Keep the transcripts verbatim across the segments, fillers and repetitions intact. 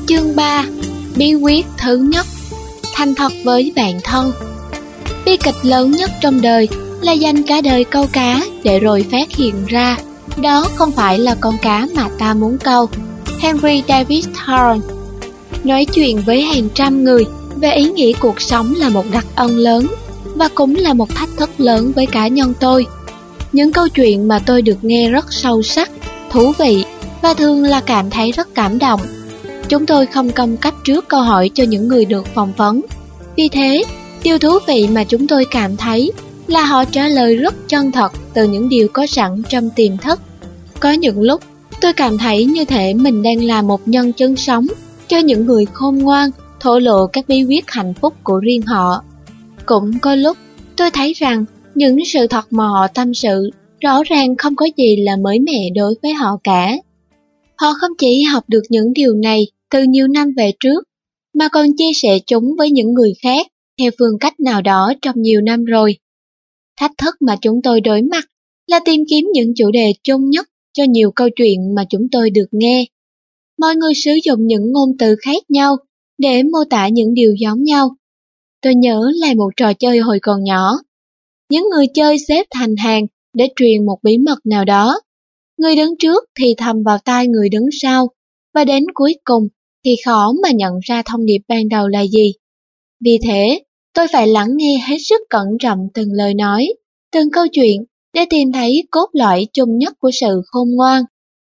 Chương ba. Bí quyết thứ nhất: thành thật với bạn thân. Bi kịch lớn nhất trong đời là dành cả đời câu cá để rồi phát hiện ra đó không phải là con cá mà ta muốn câu. Henry David Thoreau. Nói chuyện với hàng trăm người về ý nghĩa cuộc sống là một đặc ân lớn và cũng là một thách thức lớn với cá nhân tôi. Những câu chuyện mà tôi được nghe rất sâu sắc, thú vị và thường là cảm thấy rất cảm động. Chúng tôi không câm cách trước câu hỏi cho những người được phỏng vấn. Vì thế, điều thú vị mà chúng tôi cảm thấy là họ trả lời rất chân thật từ những điều có sẵn trong tiềm thức. Có những lúc, tôi cảm thấy như thể mình đang là một nhân chứng sống cho những người khôn ngoan thổ lộ các bí quyết hạnh phúc của riêng họ. Cũng có lúc, tôi thấy rằng những sự thật mà họ tâm sự rõ ràng không có gì là mới mẻ đối với họ cả. Họ không chỉ học được những điều này từ nhiều năm về trước, mà còn chia sẻ chúng với những người khác theo phương cách nào đó trong nhiều năm rồi. Thách thức mà chúng tôi đối mặt là tìm kiếm những chủ đề chung nhất cho nhiều câu chuyện mà chúng tôi được nghe. Mọi người sử dụng những ngôn từ khác nhau để mô tả những điều giống nhau. Tôi nhớ lại một trò chơi hồi còn nhỏ. Những người chơi xếp thành hàng để truyền một bí mật nào đó. Người đứng trước thì thầm vào tai người đứng sau, và đến cuối cùng thì khó mà nhận ra thông điệp ban đầu là gì. Vì thế, tôi phải lắng nghe hết sức cẩn trọng từng lời nói, từng câu chuyện để tìm thấy cốt lõi chung nhất của sự khôn ngoan.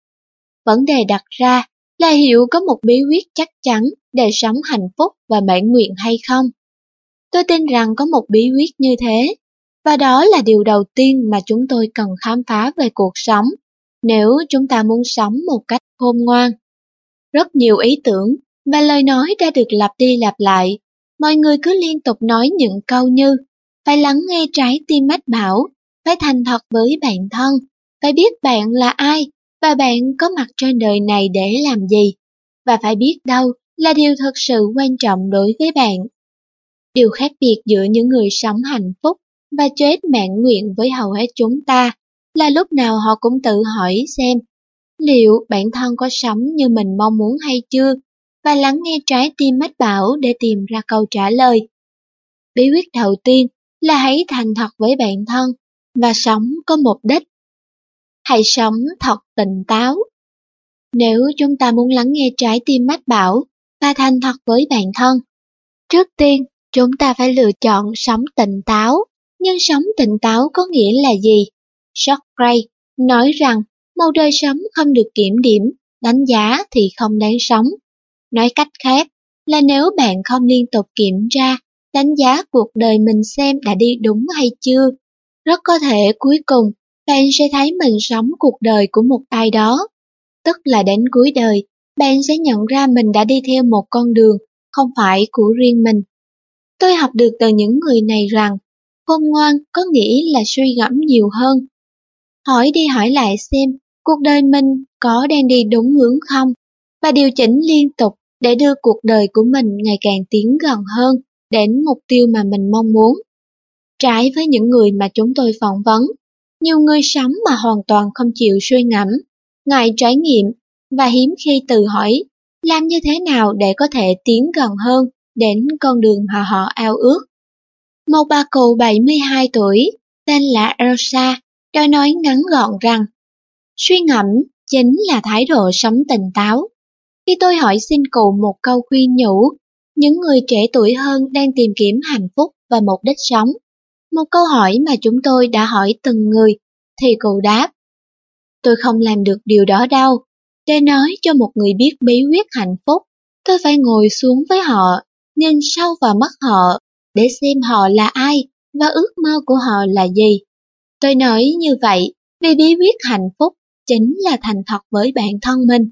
Vấn đề đặt ra là hiểu có một bí quyết chắc chắn để sống hạnh phúc và mãn nguyện hay không. Tôi tin rằng có một bí quyết như thế, và đó là điều đầu tiên mà chúng tôi cần khám phá về cuộc sống nếu chúng ta muốn sống một cách khôn ngoan. Rất nhiều ý tưởng và lời nói đã được lặp đi lặp lại. Mọi người cứ liên tục nói những câu như phải lắng nghe trái tim mách bảo, phải thành thật với bạn thân, phải biết bạn là ai và bạn có mặt trên đời này để làm gì, và phải biết đâu là điều thực sự quan trọng đối với bạn. Điều khác biệt giữa những người sống hạnh phúc và chết mãn nguyện với hầu hết chúng ta là lúc nào họ cũng tự hỏi xem liệu bản thân có sống như mình mong muốn hay chưa, và lắng nghe trái tim mách bảo để tìm ra câu trả lời. Bí quyết đầu tiên là hãy thành thật với bản thân và sống có mục đích. Hãy sống thật tỉnh táo. Nếu chúng ta muốn lắng nghe trái tim mách bảo và thành thật với bản thân, trước tiên chúng ta phải lựa chọn sống tỉnh táo. Nhưng sống tỉnh táo có nghĩa là gì? Socrates nói rằng một đời sống không được kiểm điểm, đánh giá thì không đáng sống. Nói cách khác là nếu bạn không liên tục kiểm tra, đánh giá cuộc đời mình xem đã đi đúng hay chưa, rất có thể cuối cùng bạn sẽ thấy mình sống cuộc đời của một ai đó. Tức là đến cuối đời, bạn sẽ nhận ra mình đã đi theo một con đường không phải của riêng mình. Tôi học được từ những người này rằng khôn ngoan có nghĩa là suy ngẫm nhiều hơn. Hỏi đi hỏi lại xem cuộc đời mình có đang đi đúng hướng không, và điều chỉnh liên tục để đưa cuộc đời của mình ngày càng tiến gần hơn đến mục tiêu mà mình mong muốn. Trái với những người mà chúng tôi phỏng vấn, nhiều người sống mà hoàn toàn không chịu suy ngẫm, ngại trải nghiệm và hiếm khi tự hỏi làm như thế nào để có thể tiến gần hơn đến con đường mà họ ao ước. Một bà cụ bảy mươi hai tuổi tên là Elsa đã nói ngắn gọn rằng suy ngẫm chính là thái độ sống tỉnh táo. Khi tôi hỏi xin cụ một câu khuyên nhủ những người trẻ tuổi hơn đang tìm kiếm hạnh phúc và mục đích sống, một câu hỏi mà chúng tôi đã hỏi từng người, thì cụ đáp: tôi không làm được điều đó đâu. Để nói cho một người biết bí quyết hạnh phúc, tôi phải ngồi xuống với họ, nhìn sâu vào mắt họ để xem họ là ai và ước mơ của họ là gì. Tôi nói như vậy vì bí quyết hạnh phúc chính là thành thật với bản thân mình.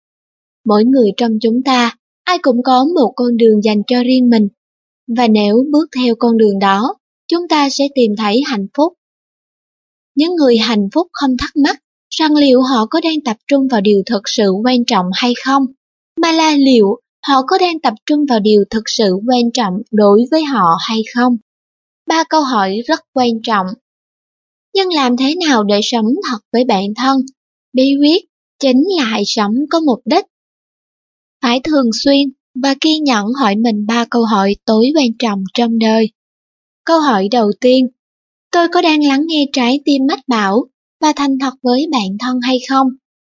Mỗi người trong chúng ta, ai cũng có một con đường dành cho riêng mình, và nếu bước theo con đường đó, chúng ta sẽ tìm thấy hạnh phúc. Những người hạnh phúc không thắc mắc rằng liệu họ có đang tập trung vào điều thực sự quan trọng hay không, mà là liệu họ có đang tập trung vào điều thực sự quan trọng đối với họ hay không. Ba câu hỏi rất quan trọng. Nhưng làm thế nào để sống thật với bản thân? Bí quyết chính là hãy sống có mục đích. phải thường xuyên và kiên nhẫn hỏi mình ba câu hỏi tối quan trọng trong đời. Câu hỏi đầu tiên, tôi có đang lắng nghe trái tim mách bảo và thành thật với bản thân hay không?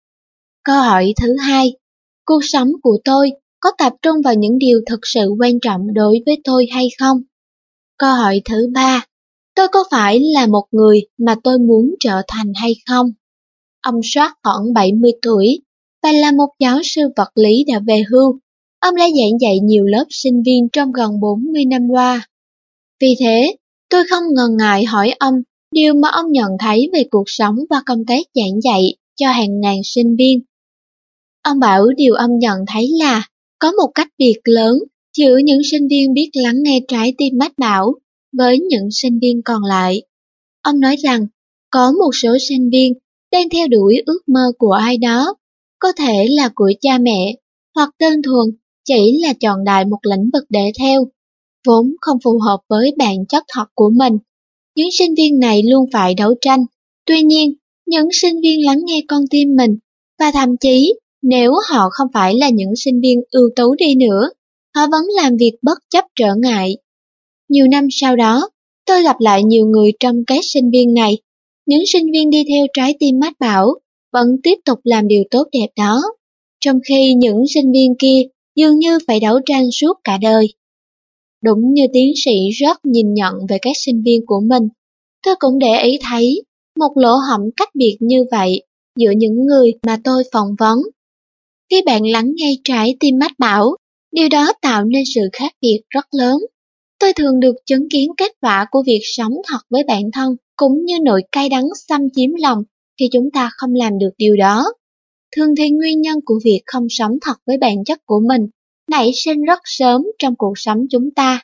Câu hỏi thứ hai, cuộc sống của tôi có tập trung vào những điều thực sự quan trọng đối với tôi hay không? Câu hỏi thứ ba, tôi có phải là một người mà tôi muốn trở thành hay không? Ông Scott khoảng bảy mươi tuổi và là một giáo sư vật lý đã về hưu. Ông đã giảng dạy nhiều lớp sinh viên trong gần bốn mươi năm qua. Vì thế, tôi không ngần ngại hỏi ông điều mà ông nhận thấy về cuộc sống và công tác giảng dạy cho hàng ngàn sinh viên. Ông bảo điều ông nhận thấy là có một cách biệt lớn giữa những sinh viên biết lắng nghe trái tim mách bảo với những sinh viên còn lại. Ông nói rằng có một số sinh viên đang theo đuổi ước mơ của ai đó, có thể là của cha mẹ, hoặc đơn thuần chỉ là chọn đại một lĩnh vực để theo, vốn không phù hợp với bản chất thật của mình. Những sinh viên này luôn phải đấu tranh. Tuy nhiên, những sinh viên lắng nghe con tim mình, và thậm chí nếu họ không phải là những sinh viên ưu tú đi nữa, họ vẫn làm việc bất chấp trở ngại. Nhiều năm sau đó, tôi gặp lại nhiều người trong các sinh viên này. Những sinh viên đi theo trái tim mách bảo vẫn tiếp tục làm điều tốt đẹp đó, trong khi những sinh viên kia dường như phải đấu tranh suốt cả đời. Đúng như tiến sĩ rất nhìn nhận về các sinh viên của mình, tôi cũng để ý thấy một lỗ hổng cách biệt như vậy giữa những người mà tôi phỏng vấn. Khi bạn lắng nghe trái tim mách bảo, điều đó tạo nên sự khác biệt rất lớn. Tôi thường được chứng kiến kết quả của việc sống thật với bản thân, cũng như nỗi cay đắng xâm chiếm lòng khi chúng ta không làm được điều đó. Thường thì nguyên nhân của việc không sống thật với bản chất của mình nảy sinh rất sớm trong cuộc sống chúng ta.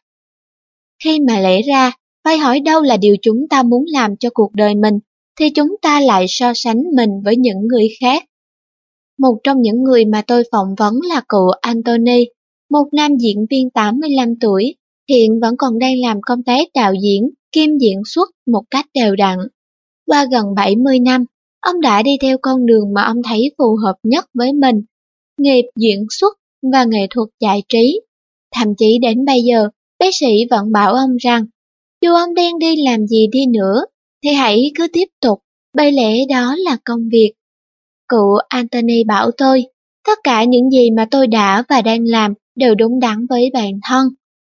Khi mà lẽ ra, phải hỏi đâu là điều chúng ta muốn làm cho cuộc đời mình, thì chúng ta lại so sánh mình với những người khác. Một trong những người mà tôi phỏng vấn là cụ Anthony, một nam diễn viên tám mươi lăm tuổi, hiện vẫn còn đang làm công tác đạo diễn, kiêm diễn xuất một cách đều đặn. Qua gần bảy mươi năm, ông đã đi theo con đường mà ông thấy phù hợp nhất với mình, nghiệp diễn xuất và nghệ thuật giải trí. Thậm chí đến bây giờ, bác sĩ vẫn bảo ông rằng, dù ông đang đi làm gì đi nữa, thì hãy cứ tiếp tục, bởi lẽ đó là công việc. Cụ Anthony bảo tôi, tất cả những gì mà tôi đã và đang làm đều đúng đắn với bản thân.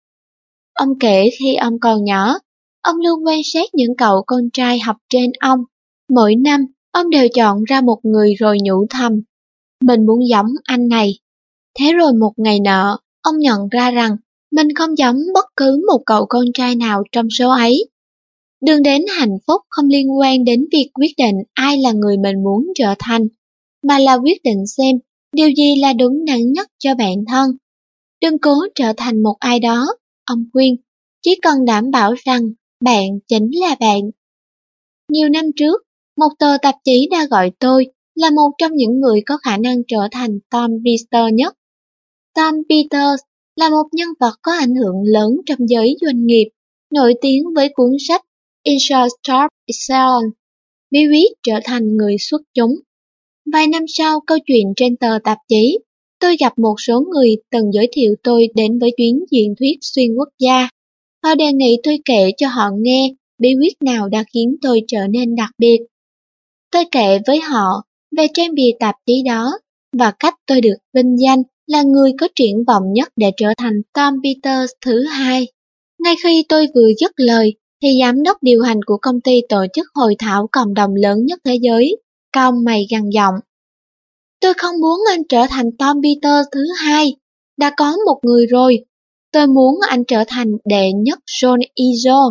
Ông kể khi ông còn nhỏ, ông luôn quan sát những cậu con trai học trên ông. Mỗi năm, ông đều chọn ra một người rồi nhủ thầm, mình muốn giống anh này. Thế rồi một ngày nọ, ông nhận ra rằng mình không giống bất cứ một cậu con trai nào trong số ấy. Đường đến hạnh phúc không liên quan đến việc quyết định ai là người mình muốn trở thành, mà là quyết định xem điều gì là đúng đắn nhất cho bản thân. Đừng cố trở thành một ai đó, ông khuyên, chỉ cần đảm bảo rằng bạn chính là bạn. Nhiều năm trước, một tờ tạp chí đã gọi tôi là một trong những người có khả năng trở thành Tom Peters nhất. Tom Peters là một nhân vật có ảnh hưởng lớn trong giới doanh nghiệp, nổi tiếng với cuốn sách Inside Excellence, bí quyết trở thành người xuất chúng. Vài năm sau câu chuyện trên tờ tạp chí, tôi gặp một số người từng giới thiệu tôi đến với chuyến diễn thuyết xuyên quốc gia. Họ đề nghị tôi kể cho họ nghe bí quyết nào đã khiến tôi trở nên đặc biệt. Tôi kể với họ về trang bìa tạp chí đó và cách tôi được vinh danh là người có triển vọng nhất để trở thành Tom Peters thứ hai. Ngay khi tôi vừa dứt lời, thì giám đốc điều hành của công ty tổ chức hội thảo cộng đồng lớn nhất thế giới, cau mày gằn giọng. Tôi không muốn anh trở thành Tom Peters thứ hai, đã có một người rồi. Tôi muốn anh trở thành đệ nhất John Izzo.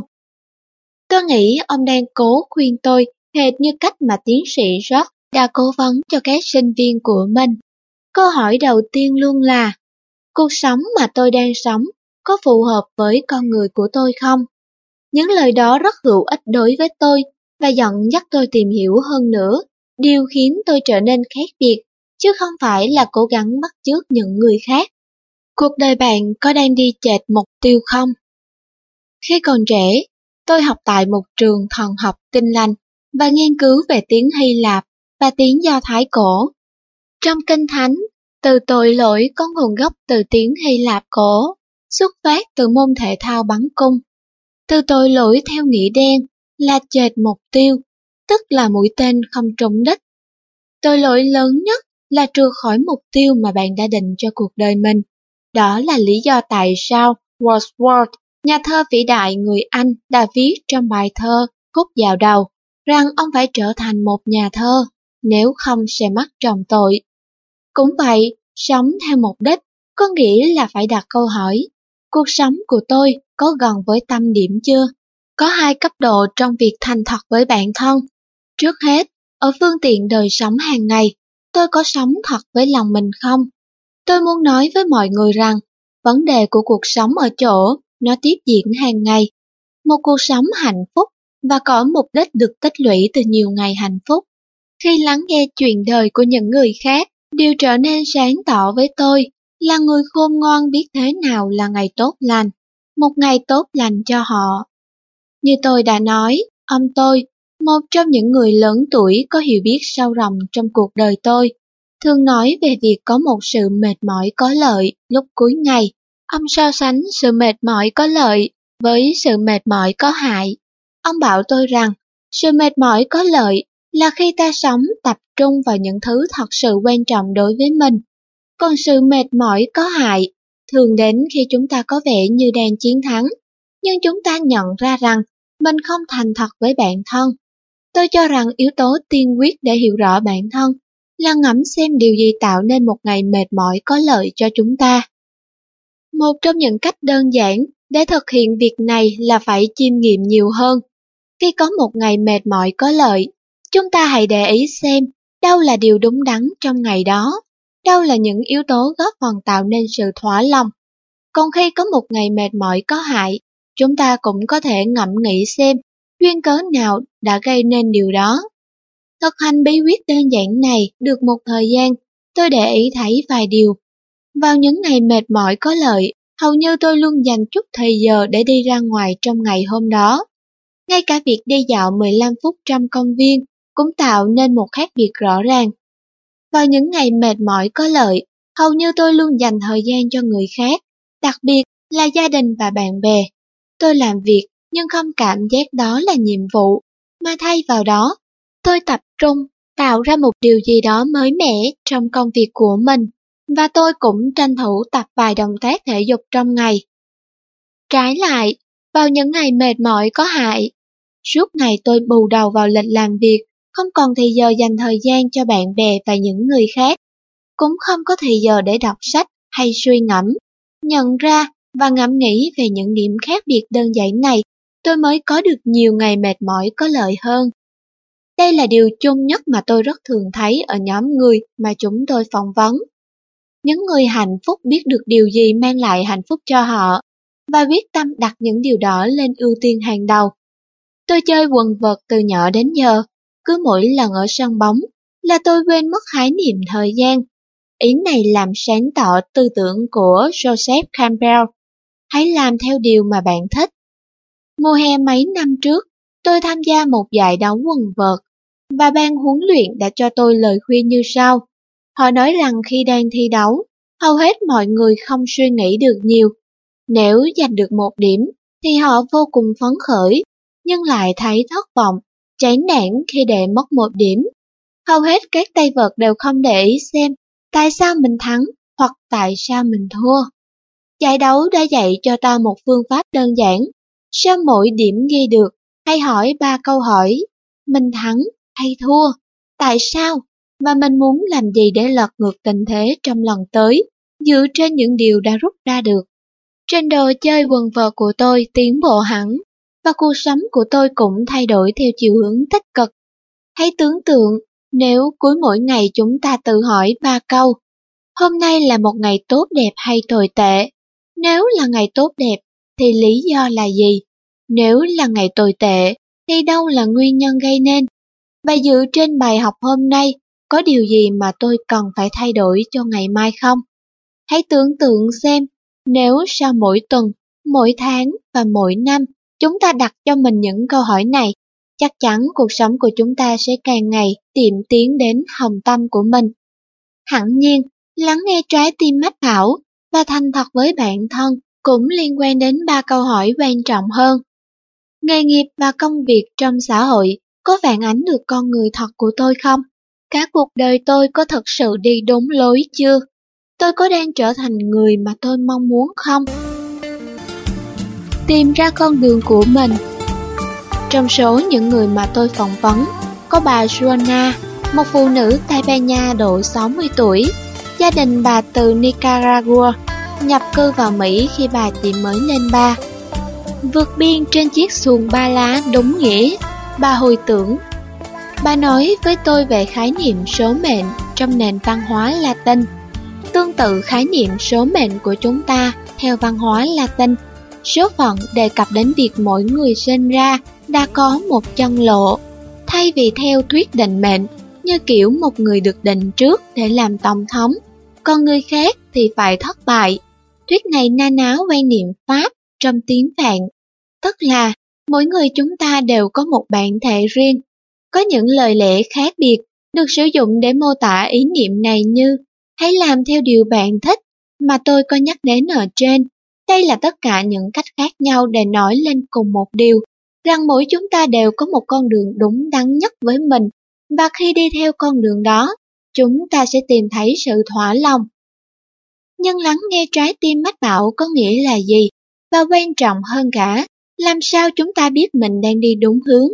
Tôi nghĩ ông đang cố khuyên tôi hệt như cách mà tiến sĩ George đã cố vấn cho các sinh viên của mình. Câu hỏi đầu tiên luôn là, cuộc sống mà tôi đang sống có phù hợp với con người của tôi không? Những lời đó rất hữu ích đối với tôi và dẫn dắt tôi tìm hiểu hơn nữa, điều khiến tôi trở nên khác biệt, chứ không phải là cố gắng bắt chước những người khác. Cuộc đời bạn có đang đi chệch mục tiêu không? Khi còn trẻ, tôi học tại một trường thần học Tin Lành và nghiên cứu về tiếng Hy Lạp và tiếng Do Thái cổ. Trong Kinh Thánh, Từ tội lỗi có nguồn gốc từ tiếng Hy Lạp cổ, xuất phát từ môn thể thao bắn cung. Từ tội lỗi theo nghĩa đen là chệch mục tiêu, tức là mũi tên không trúng đích. Tội lỗi lớn nhất là trượt khỏi mục tiêu mà bạn đã định cho cuộc đời mình. Đó là lý do tại sao Wordsworth, nhà thơ vĩ đại người Anh, đã viết trong bài thơ Khúc Dạo Đầu rằng ông phải trở thành một nhà thơ, nếu không sẽ mắc trọng tội. Cũng vậy, sống theo mục đích có nghĩa là phải đặt câu hỏi, cuộc sống của tôi có gần với tâm điểm chưa? Có hai cấp độ trong việc thành thật với bản thân. Trước hết, ở phương tiện đời sống hàng ngày, tôi có sống thật với lòng mình không? Tôi muốn nói với mọi người rằng, vấn đề của cuộc sống ở chỗ nó tiếp diễn hàng ngày. Một cuộc sống hạnh phúc và có mục đích được tích lũy từ nhiều ngày hạnh phúc. Khi lắng nghe chuyện đời của những người khác, điều trở nên sáng tỏ với tôi là người khôn ngoan biết thế nào là ngày tốt lành, một ngày tốt lành cho họ. Như tôi đã nói, ông tôi, một trong những người lớn tuổi có hiểu biết sâu rộng trong cuộc đời tôi, thường nói về việc có một sự mệt mỏi có lợi lúc cuối ngày. Ông so sánh sự mệt mỏi có lợi với sự mệt mỏi có hại. Ông bảo tôi rằng, sự mệt mỏi có lợi là khi ta sống tập trung vào những thứ thật sự quan trọng đối với mình. Còn sự mệt mỏi có hại thường đến khi chúng ta có vẻ như đang chiến thắng, nhưng chúng ta nhận ra rằng mình không thành thật với bản thân. Tôi cho rằng yếu tố tiên quyết để hiểu rõ bản thân là ngẫm xem điều gì tạo nên một ngày mệt mỏi có lợi cho chúng ta. Một trong những cách đơn giản để thực hiện việc này là phải chiêm nghiệm nhiều hơn. Khi có một ngày mệt mỏi có lợi, chúng ta hãy để ý xem đâu là điều đúng đắn trong ngày đó, đâu là những yếu tố góp phần tạo nên sự thỏa lòng. Còn khi có một ngày mệt mỏi có hại, chúng ta cũng có thể ngẫm nghĩ xem duyên cớ nào đã gây nên điều đó. Thực hành bí quyết đơn giản này được một thời gian, tôi để ý thấy vài điều. Vào những ngày mệt mỏi có lợi, hầu như tôi luôn dành chút thời giờ để đi ra ngoài trong ngày hôm đó. Ngay cả việc đi dạo mười lăm phút trong công viên cũng tạo nên một khác biệt rõ ràng. Vào những ngày mệt mỏi có lợi, hầu như tôi luôn dành thời gian cho người khác, đặc biệt là gia đình và bạn bè. Tôi làm việc nhưng không cảm giác đó là nhiệm vụ, mà thay vào đó, tôi tập trung tạo ra một điều gì đó mới mẻ trong công việc của mình, và tôi cũng tranh thủ tập vài động tác thể dục trong ngày. Trái lại, vào những ngày mệt mỏi có hại, suốt ngày tôi bù đầu vào lịch làm việc, không còn thì giờ dành thời gian cho bạn bè và những người khác, cũng không có thì giờ để đọc sách hay suy ngẫm, nhận ra và ngẫm nghĩ về những điểm khác biệt đơn giản này, tôi mới có được nhiều ngày mệt mỏi có lợi hơn. Đây là điều chung nhất mà tôi rất thường thấy ở nhóm người mà chúng tôi phỏng vấn. Những người hạnh phúc biết được điều gì mang lại hạnh phúc cho họ, và quyết tâm đặt những điều đó lên ưu tiên hàng đầu. Tôi chơi quần vợt từ nhỏ đến giờ, cứ mỗi lần ở sân bóng là tôi quên mất khái niệm thời gian. Ý này làm sáng tỏ tư tưởng của Joseph Campbell. Hãy làm theo điều mà bạn thích. Mùa hè mấy năm trước, tôi tham gia một giải đấu quần vợt, và ban huấn luyện đã cho tôi lời khuyên như sau. Họ nói rằng khi đang thi đấu, hầu hết mọi người không suy nghĩ được nhiều. Nếu giành được một điểm, thì họ vô cùng phấn khởi, nhưng lại thấy thất vọng, chán nản khi để mất một điểm. Hầu hết các tay vợt đều không để ý xem tại sao mình thắng hoặc tại sao mình thua. Giải đấu đã dạy cho ta một phương pháp đơn giản. Sau mỗi điểm ghi được, hãy hỏi ba câu hỏi: mình thắng hay thua, tại sao, và mình muốn làm gì để lật ngược tình thế trong lần tới, dựa trên những điều đã rút ra được. Trên đồ chơi quần vợt của tôi tiến bộ hẳn, và cuộc sống của tôi cũng thay đổi theo chiều hướng tích cực. Hãy tưởng tượng nếu cuối mỗi ngày chúng ta tự hỏi ba câu: hôm nay là một ngày tốt đẹp hay tồi tệ? Nếu là ngày tốt đẹp, thì lý do là gì? Nếu là ngày tồi tệ, thì đâu là nguyên nhân gây nên? Và dựa trên bài học hôm nay, có điều gì mà tôi cần phải thay đổi cho ngày mai không? Hãy tưởng tượng xem, nếu sau mỗi tuần, mỗi tháng và mỗi năm, chúng ta đặt cho mình những câu hỏi này, chắc chắn cuộc sống của chúng ta sẽ càng ngày tiệm tiến đến hồng tâm của mình. Hẳn nhiên, Lắng nghe trái tim mách bảo và thành thật với bản thân cũng liên quan đến ba câu hỏi quan trọng hơn. Nghề nghiệp và công việc trong xã hội có phản ánh được con người thật của tôi không? Cả cuộc đời tôi có thực sự đi đúng lối chưa? Tôi có đang trở thành người mà tôi mong muốn không? Tìm ra con đường của mình. Trong số những người mà tôi phỏng vấn, có bà Juana, một phụ nữ Tây Ban Nha độ sáu mươi tuổi. Gia đình bà từ Nicaragua, nhập cư vào Mỹ khi bà chỉ mới lên ba. Vượt biên trên chiếc xuồng ba lá đúng nghĩa, bà hồi tưởng. Bà nói với tôi về khái niệm số mệnh trong nền văn hóa Latin. Tương tự khái niệm số mệnh của chúng ta theo văn hóa Latin, số phận đề cập đến việc mỗi người sinh ra đã có một chân lộ, thay vì theo thuyết định mệnh, như kiểu một người được định trước để làm tổng thống, còn người khác thì phải thất bại. Thuyết này na ná quan niệm Pháp trong tiếng Phạn, tức là mỗi người chúng ta đều có một bản thể riêng. Có những lời lẽ khác biệt được sử dụng để mô tả ý niệm này như hãy làm theo điều bạn thích mà tôi có nhắc đến ở trên. Đây là tất cả những cách khác nhau để nói lên cùng một điều, rằng mỗi chúng ta đều có một con đường đúng đắn nhất với mình, và khi đi theo con đường đó, chúng ta sẽ tìm thấy sự thỏa lòng. Nhưng lắng nghe trái tim mách bảo có nghĩa là gì? Và quan trọng hơn cả, làm sao chúng ta biết mình đang đi đúng hướng?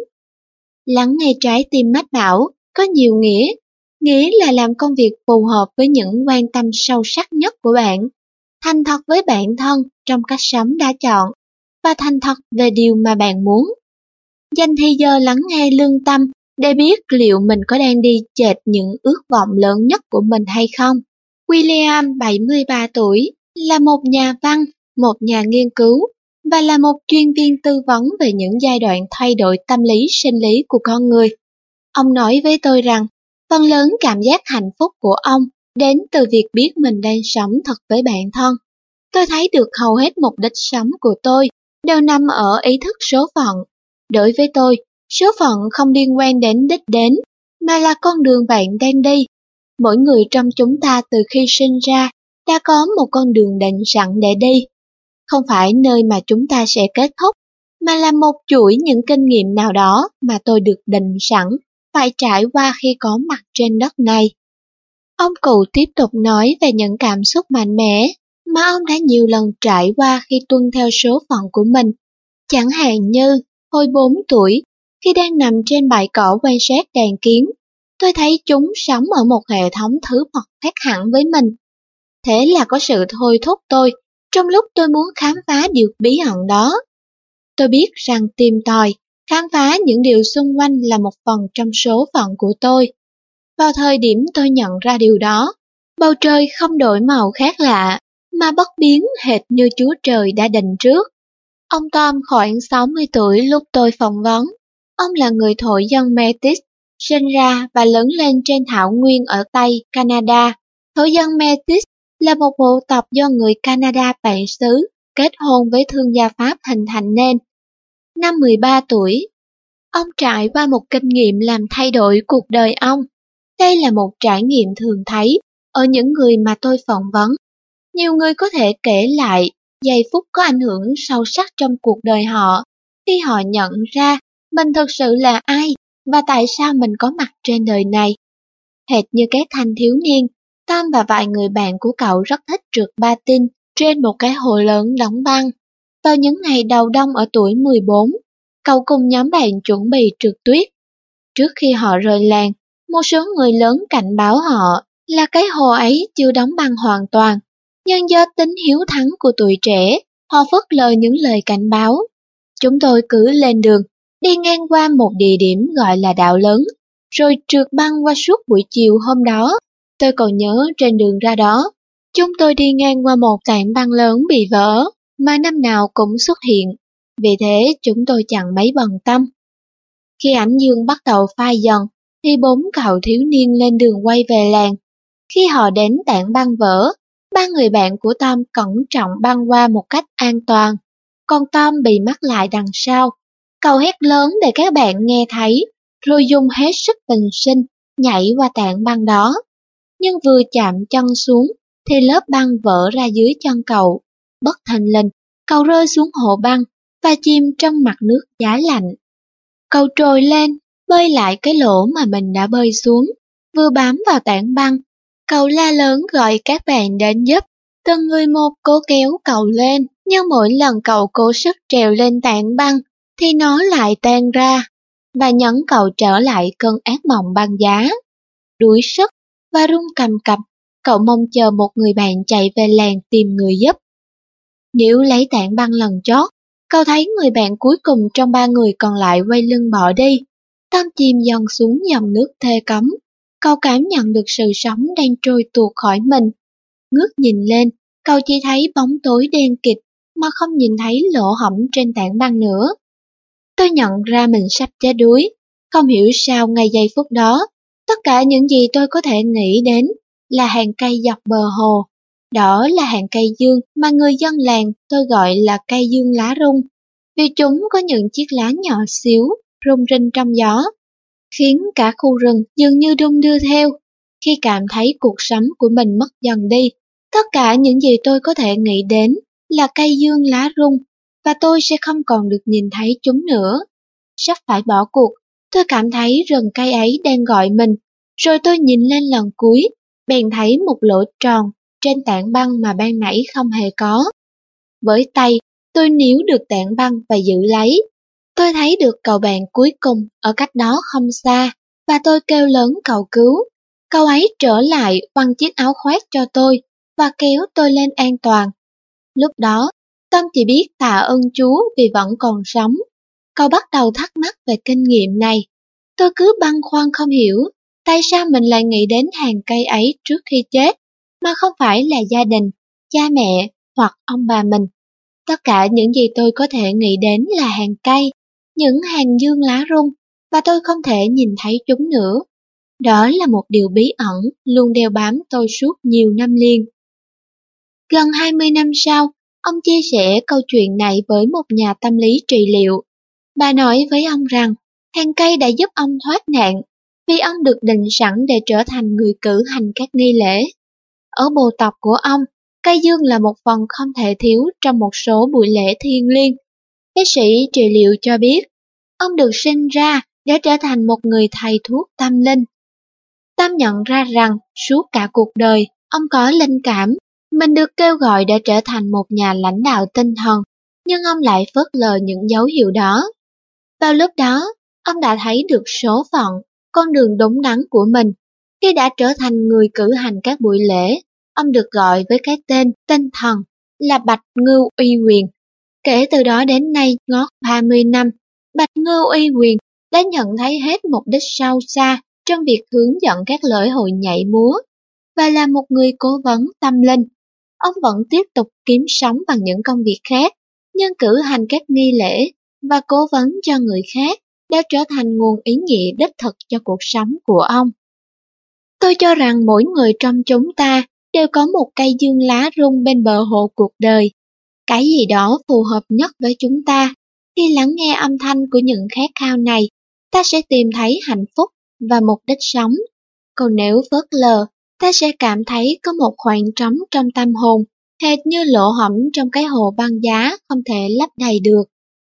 Lắng nghe trái tim mách bảo có nhiều nghĩa, nghĩa là làm công việc phù hợp với những quan tâm sâu sắc nhất của bạn, thành thật với bản thân trong cách sống đã chọn, và thành thật về điều mà bạn muốn. Dành thời giờ lắng nghe lương tâm để biết liệu mình có đang đi chệch những ước vọng lớn nhất của mình hay không. William, bảy mươi ba tuổi, là một nhà văn, một nhà nghiên cứu, và là một chuyên viên tư vấn về những giai đoạn thay đổi tâm lý sinh lý của con người. Ông nói với tôi rằng, phần lớn cảm giác hạnh phúc của ông đến từ việc biết mình đang sống thật với bản thân. Tôi thấy được hầu hết mục đích sống của tôi đều nằm ở ý thức số phận. Đối với tôi, số phận không liên quan đến đích đến, mà là con đường bạn đang đi. Mỗi người trong chúng ta từ khi sinh ra đã có một con đường định sẵn để đi. Không phải nơi mà chúng ta sẽ kết thúc, mà là một chuỗi những kinh nghiệm nào đó mà tôi được định sẵn phải trải qua khi có mặt trên đất này. Ông cụ tiếp tục nói về những cảm xúc mạnh mẽ mà ông đã nhiều lần trải qua khi tuân theo số phận của mình. Chẳng hạn như, hồi bốn tuổi, khi đang nằm trên bãi cỏ quan sát đàn kiến, tôi thấy chúng sống ở một hệ thống thứ bậc khác hẳn với mình. Thế là có sự thôi thúc tôi, trong lúc tôi muốn khám phá điều bí ẩn đó. Tôi biết rằng tìm tòi, khám phá những điều xung quanh là một phần trong số phận của tôi. Vào thời điểm tôi nhận ra điều đó, bầu trời không đổi màu khác lạ, mà bất biến hệt như Chúa Trời đã định trước. Ông Tom khoảng sáu mươi tuổi lúc tôi phỏng vấn. Ông là người thổ dân Métis, sinh ra và lớn lên trên thảo nguyên ở Tây Canada. Thổ dân Métis là một bộ tộc do người Canada bản xứ kết hôn với thương gia Pháp hình thành nên. Năm mười ba tuổi, ông trải qua một kinh nghiệm làm thay đổi cuộc đời ông. Đây là một trải nghiệm thường thấy ở những người mà tôi phỏng vấn. Nhiều người có thể kể lại giây phút có ảnh hưởng sâu sắc trong cuộc đời họ, khi họ nhận ra mình thực sự là ai và tại sao mình có mặt trên đời này. Hệt như các thanh thiếu niên, Tom và vài người bạn của cậu rất thích trượt patin trên một cái hồ lớn đóng băng. Vào những ngày đầu đông ở tuổi mười bốn, cậu cùng nhóm bạn chuẩn bị trượt tuyết. Trước khi họ rời làng, một số người lớn cảnh báo họ là cái hồ ấy chưa đóng băng hoàn toàn, nhưng do tính hiếu thắng của tuổi trẻ, họ phớt lờ những lời cảnh báo. Chúng tôi cứ lên đường, đi ngang qua một địa điểm gọi là đảo lớn, rồi trượt băng qua suốt buổi chiều hôm đó. Tôi còn nhớ trên đường ra đó, chúng tôi đi ngang qua một tảng băng lớn bị vỡ, mà năm nào cũng xuất hiện. Vì thế chúng tôi chẳng mấy bận tâm. Khi ánh dương bắt đầu phai dần, thì bốn cậu thiếu niên lên đường quay về làng. Khi họ đến tảng băng vỡ, ba người bạn của Tom cẩn trọng băng qua một cách an toàn, còn Tom bị mắc lại đằng sau. Cậu hét lớn để các bạn nghe thấy, rồi dùng hết sức bình sinh nhảy qua tảng băng đó. nhưng vừa chạm chân xuống thì lớp băng vỡ ra dưới chân cậu. Bất thình lình, cậu rơi xuống hồ băng và chìm trong mặt nước giá lạnh. Cậu trồi lên, bơi lại cái lỗ mà mình đã bơi xuống, vừa bám vào tảng băng. Cậu la lớn gọi các bạn đến giúp, từng người một cố kéo cậu lên, nhưng mỗi lần cậu cố sức trèo lên tảng băng thì nó lại tan ra và nhấn cậu trở lại cơn ác mộng băng giá. Đuối sức và run cầm cập, cậu mong chờ một người bạn chạy về làng tìm người giúp. Nếu lấy tảng băng lần chót, cậu thấy người bạn cuối cùng trong ba người còn lại quay lưng bỏ đi. Tâm chìm dần xuống dòng nước thê cấm, cậu cảm nhận được sự sống đang trôi tuột khỏi mình. Ngước nhìn lên, cậu chỉ thấy bóng tối đen kịt mà không nhìn thấy lỗ hổng trên tảng băng nữa. Tôi nhận ra mình sắp chết đuối, không hiểu sao ngay giây phút đó, tất cả những gì tôi có thể nghĩ đến là hàng cây dọc bờ hồ. Đó là hàng cây dương mà người dân làng tôi gọi là cây dương lá rung, vì chúng có những chiếc lá nhỏ xíu, rung rinh trong gió, khiến cả khu rừng dường như đung đưa theo. Khi cảm thấy cuộc sống của mình mất dần đi, tất cả những gì tôi có thể nghĩ đến là cây dương lá rung, và tôi sẽ không còn được nhìn thấy chúng nữa. Sắp phải bỏ cuộc, tôi cảm thấy rừng cây ấy đang gọi mình, rồi tôi nhìn lên lần cuối, bèn thấy một lỗ tròn trên tảng băng mà ban nãy không hề có. Với tay, tôi níu được tảng băng và giữ lấy. Tôi thấy được cậu bạn cuối cùng ở cách đó không xa, và tôi kêu lớn cậu cứu. Cậu ấy trở lại quăng chiếc áo khoác cho tôi và kéo tôi lên an toàn. Lúc đó, Tâm chỉ biết tạ ơn Chúa vì vẫn còn sống. Cậu bắt đầu thắc mắc về kinh nghiệm này. Tôi cứ băn khoăn không hiểu tại sao mình lại nghĩ đến hàng cây ấy trước khi chết, mà không phải là gia đình, cha mẹ hoặc ông bà mình. Tất cả những gì tôi có thể nghĩ đến là hàng cây, những hàng dương lá rung, và tôi không thể nhìn thấy chúng nữa. Đó là một điều bí ẩn luôn đeo bám tôi suốt nhiều năm liền. Gần hai mươi năm sau, ông chia sẻ câu chuyện này với một nhà tâm lý trị liệu. Bà nói với ông rằng, hàng cây đã giúp ông thoát nạn, vì ông được định sẵn để trở thành người cử hành các nghi lễ. Ở bộ tộc của ông, cây dương là một phần không thể thiếu trong một số buổi lễ thiêng liêng. Bác sĩ trị liệu cho biết, ông được sinh ra để trở thành một người thầy thuốc tâm linh. Tâm nhận ra rằng suốt cả cuộc đời, ông có linh cảm, mình được kêu gọi để trở thành một nhà lãnh đạo tinh thần, nhưng ông lại phớt lờ những dấu hiệu đó. Vào lúc đó, ông đã thấy được số phận, con đường đúng đắn của mình. Khi đã trở thành người cử hành các buổi lễ, ông được gọi với cái tên tinh thần là Bạch Ngưu Uy Quyền. Kể từ đó đến nay ngót ba mươi năm, Bạch Ngưu Uy Quyền đã nhận thấy hết mục đích sâu xa trong việc hướng dẫn các lễ hội nhảy múa, và là một người cố vấn tâm linh. Ông vẫn tiếp tục kiếm sống bằng những công việc khác, nhưng cử hành các nghi lễ và cố vấn cho người khác đã trở thành nguồn ý nghĩa đích thực cho cuộc sống của ông. Tôi cho rằng mỗi người trong chúng ta đều có một cây dương lá rung bên bờ hồ cuộc đời. Cái gì đó phù hợp nhất với chúng ta. Khi lắng nghe âm thanh của những khát khao này, ta sẽ tìm thấy hạnh phúc và mục đích sống. Còn nếu phớt lờ, ta sẽ cảm thấy có một khoảng trống trong tâm hồn, hệt như lỗ hổng trong cái hồ băng giá không thể lấp đầy được.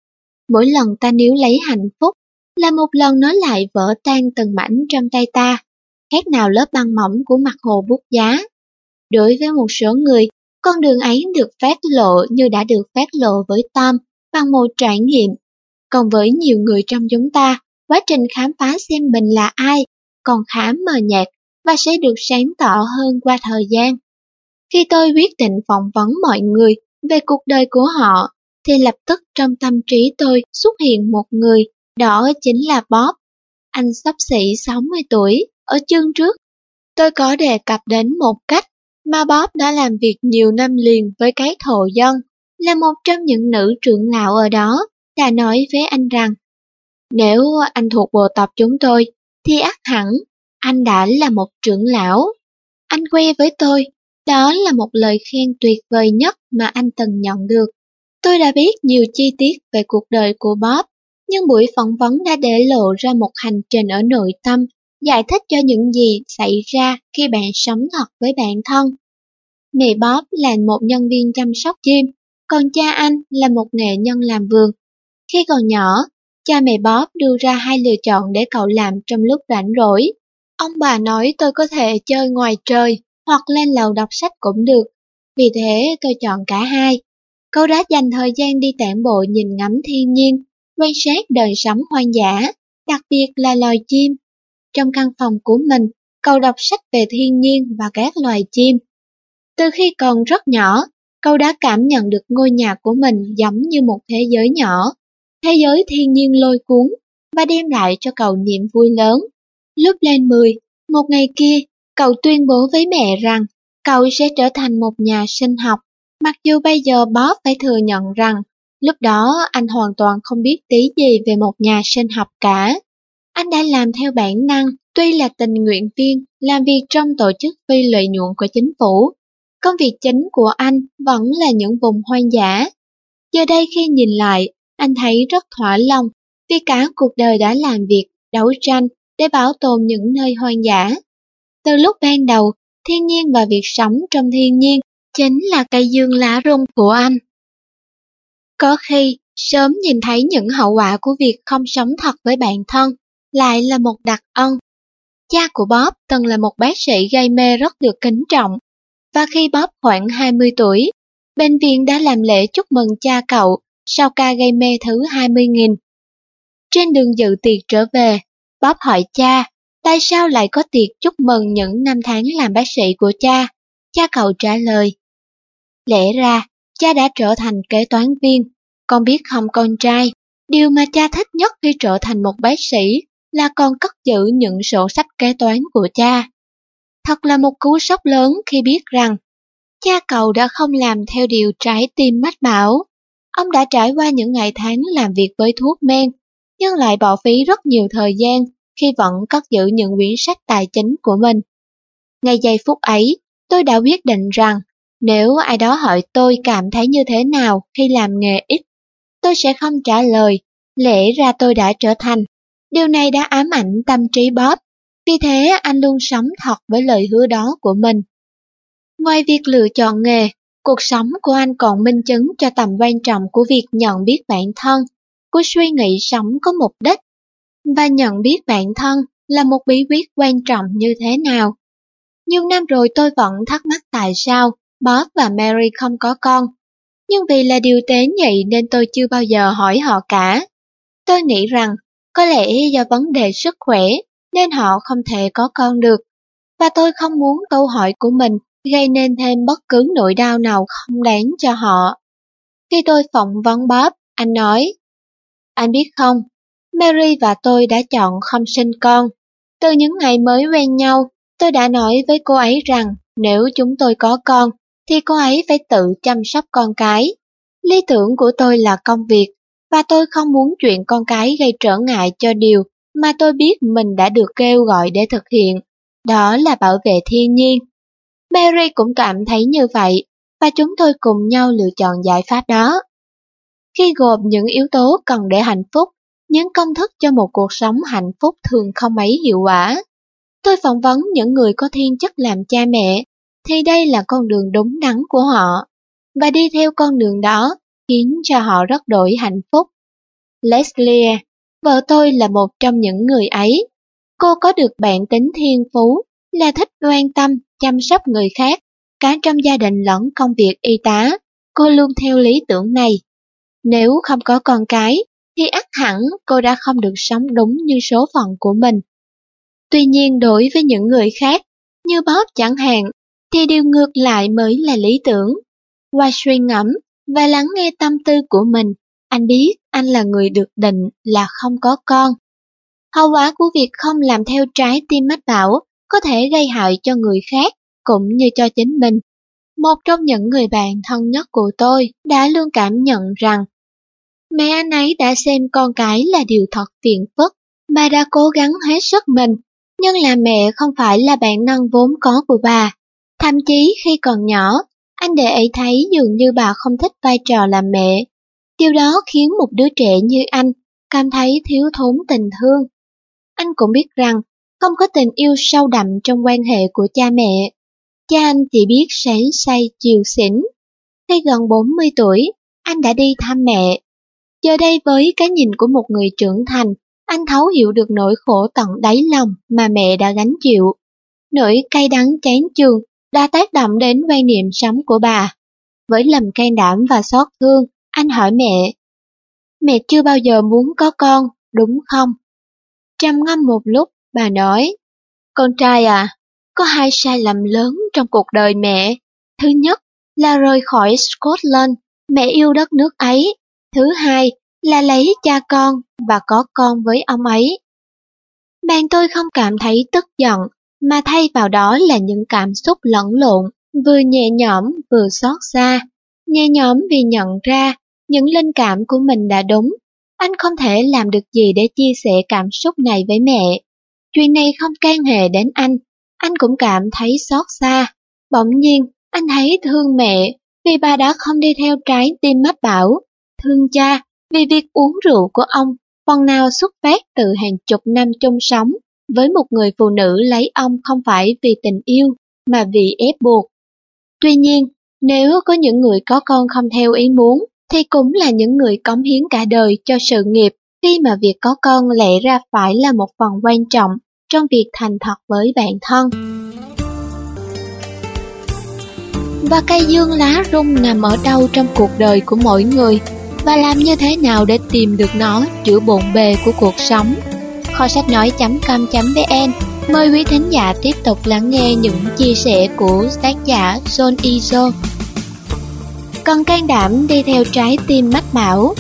Mỗi lần ta níu lấy hạnh phúc, là một lần nó lại vỡ tan từng mảnh trong tay ta, khác nào lớp băng mỏng của mặt hồ bút giá. Đối với một số người, con đường ấy được phát lộ như đã được phát lộ với Tom bằng một trải nghiệm. Còn với nhiều người trong chúng ta, quá trình khám phá xem mình là ai còn khá mờ nhạt và sẽ được sáng tỏ hơn qua thời gian. Khi tôi quyết định phỏng vấn mọi người về cuộc đời của họ, thì lập tức trong tâm trí tôi xuất hiện một người, đó chính là Bob. Anh xấp xỉ sáu mươi tuổi, ở chương trước. Tôi có đề cập đến một cách mà Bob đã làm việc nhiều năm liền với cái thổ dân, là một trong những nữ trưởng lão ở đó, đã nói với anh rằng, nếu anh thuộc bộ tộc chúng tôi, thì ắt hẳn, anh đã là một trưởng lão. Anh khoe với tôi, đó là một lời khen tuyệt vời nhất mà anh từng nhận được. Tôi đã biết nhiều chi tiết về cuộc đời của Bob, nhưng buổi phỏng vấn đã để lộ ra một hành trình ở nội tâm giải thích cho những gì xảy ra khi bạn sống thật với bản thân. Mẹ Bob là một nhân viên chăm sóc chim, còn cha anh là một nghệ nhân làm vườn. Khi còn nhỏ, cha mẹ Bob đưa ra hai lựa chọn để cậu làm trong lúc rảnh rỗi. Ông bà nói tôi có thể chơi ngoài trời hoặc lên lầu đọc sách cũng được. Vì thế tôi chọn cả hai. Cậu đã dành thời gian đi tản bộ nhìn ngắm thiên nhiên, quan sát đời sống hoang dã, đặc biệt là loài chim. Trong căn phòng của mình, cậu đọc sách về thiên nhiên và các loài chim. Từ khi còn rất nhỏ, cậu đã cảm nhận được ngôi nhà của mình giống như một thế giới nhỏ, thế giới thiên nhiên lôi cuốn và đem lại cho cậu niềm vui lớn. Lúc lên mười, một ngày kia, cậu tuyên bố với mẹ rằng cậu sẽ trở thành một nhà sinh học, mặc dù bây giờ Bob phải thừa nhận rằng lúc đó anh hoàn toàn không biết tí gì về một nhà sinh học cả. Anh đã làm theo bản năng, tuy là tình nguyện viên làm việc trong tổ chức phi lợi nhuận của chính phủ. Công việc chính của anh vẫn là những vùng hoang dã. Giờ đây khi nhìn lại, anh thấy rất thỏa lòng vì cả cuộc đời đã làm việc, đấu tranh để bảo tồn những nơi hoang dã. Từ lúc ban đầu, thiên nhiên và việc sống trong thiên nhiên chính là cây dương lá rung của anh. Có khi, sớm nhìn thấy những hậu quả của việc không sống thật với bản thân, lại là một đặc ân. Cha của Bob từng là một bác sĩ gây mê rất được kính trọng, và khi Bob khoảng hai mươi tuổi, bệnh viện đã làm lễ chúc mừng cha cậu sau ca gây mê thứ hai mươi nghìn. Trên đường dự tiệc trở về, Bob hỏi cha, tại sao lại có tiệc chúc mừng những năm tháng làm bác sĩ của cha? Cha cậu trả lời, lẽ ra, cha đã trở thành kế toán viên. Con biết không con trai, điều mà cha thích nhất khi trở thành một bác sĩ là con cất giữ những sổ sách kế toán của cha. Thật là một cú sốc lớn khi biết rằng cha cậu đã không làm theo điều trái tim mách bảo. Ông đã trải qua những ngày tháng làm việc với thuốc men, nhưng lại bỏ phí rất nhiều thời gian khi vẫn cất giữ những quyển sách tài chính của mình. Ngay giây phút ấy, tôi đã quyết định rằng nếu ai đó hỏi tôi cảm thấy như thế nào khi làm nghề X, tôi sẽ không trả lời, lẽ ra tôi đã trở thành. Điều này đã ám ảnh tâm trí Bob, vì thế anh luôn sống thật với lời hứa đó của mình. Ngoài việc lựa chọn nghề, cuộc sống của anh còn minh chứng cho tầm quan trọng của việc nhận biết bản thân, của suy nghĩ sống có mục đích. Và nhận biết bản thân là một bí quyết quan trọng như thế nào. Nhiều năm rồi tôi vẫn thắc mắc tại sao Bob và Mary không có con. Nhưng vì là điều tế nhị nên tôi chưa bao giờ hỏi họ cả. Tôi nghĩ rằng có lẽ do vấn đề sức khỏe nên họ không thể có con được. Và tôi không muốn câu hỏi của mình gây nên thêm bất cứ nỗi đau nào không đáng cho họ. Khi tôi phỏng vấn Bob, anh nói, anh biết không, Mary và tôi đã chọn không sinh con. Từ những ngày mới quen nhau, tôi đã nói với cô ấy rằng nếu chúng tôi có con, thì cô ấy phải tự chăm sóc con cái. Lý tưởng của tôi là công việc, và tôi không muốn chuyện con cái gây trở ngại cho điều mà tôi biết mình đã được kêu gọi để thực hiện. Đó là bảo vệ thiên nhiên. Mary cũng cảm thấy như vậy, và chúng tôi cùng nhau lựa chọn giải pháp đó. Khi gộp những yếu tố cần để hạnh phúc, những công thức cho một cuộc sống hạnh phúc thường không mấy hiệu quả. Tôi phỏng vấn những người có thiên chất làm cha mẹ, thì đây là con đường đúng đắn của họ, và đi theo con đường đó khiến cho họ rất đổi hạnh phúc. Leslie, vợ tôi là một trong những người ấy. Cô có được bản tính thiên phú là thích quan tâm, chăm sóc người khác, cả trong gia đình lẫn công việc y tá. Cô luôn theo lý tưởng này. Nếu không có con cái, thì ắt hẳn cô đã không được sống đúng như số phận của mình. Tuy nhiên đối với những người khác, như Bob chẳng hạn, thì điều ngược lại mới là lý tưởng. Qua suy ngẫm và lắng nghe tâm tư của mình, anh biết anh là người được định là không có con. Hậu quả của việc không làm theo trái tim mách bảo có thể gây hại cho người khác cũng như cho chính mình. Một trong những người bạn thân nhất của tôi đã luôn cảm nhận rằng mẹ anh ấy đã xem con cái là điều thật phiền phức mà đã cố gắng hết sức mình, nhưng làm mẹ không phải là bản năng vốn có của bà. Thậm chí khi còn nhỏ, anh để ấy thấy dường như bà không thích vai trò làm mẹ. Điều đó khiến một đứa trẻ như anh cảm thấy thiếu thốn tình thương. Anh cũng biết rằng không có tình yêu sâu đậm trong quan hệ của cha mẹ. Cha anh chỉ biết sáng say chiều xỉn. Khi gần bốn mươi tuổi, anh đã đi thăm mẹ. Giờ đây với cái nhìn của một người trưởng thành, anh thấu hiểu được nỗi khổ tận đáy lòng mà mẹ đã gánh chịu. Nỗi cay đắng chán chường đã tác động đến quan niệm sống của bà. Với lầm can đảm và xót thương, anh hỏi mẹ, mẹ chưa bao giờ muốn có con, đúng không? Trầm ngâm một lúc, bà nói, con trai à, có hai sai lầm lớn trong cuộc đời mẹ. Thứ nhất là rời khỏi Scotland, mẹ yêu đất nước ấy. Thứ hai là lấy cha con và có con với ông ấy. Bạn tôi không cảm thấy tức giận, mà thay vào đó là những cảm xúc lẫn lộn, vừa nhẹ nhõm vừa xót xa. Nhẹ nhõm vì nhận ra những linh cảm của mình đã đúng. Anh không thể làm được gì để chia sẻ cảm xúc này với mẹ. Chuyện này không can hệ đến anh, anh cũng cảm thấy xót xa. Bỗng nhiên, anh thấy thương mẹ vì bà đã không đi theo trái tim mách bảo. Thương cha vì việc uống rượu của ông phần nào xuất phát từ hàng chục năm chung sống với một người phụ nữ lấy ông không phải vì tình yêu mà vì ép buộc. Tuy nhiên, nếu có những người có con không theo ý muốn, thì cũng là những người cống hiến cả đời cho sự nghiệp, khi mà việc có con lẽ ra phải là một phần quan trọng trong việc thành thật với bản thân. Và cây dương lá rung nằm ở đâu trong cuộc đời của mỗi người, và làm như thế nào để tìm được nó giữa bộn bề của cuộc sống? Kho sách nói chấm com chấm vn mời quý thính giả tiếp tục lắng nghe những chia sẻ của tác giả John Izo. Cần can đảm đi theo trái tim mách bảo.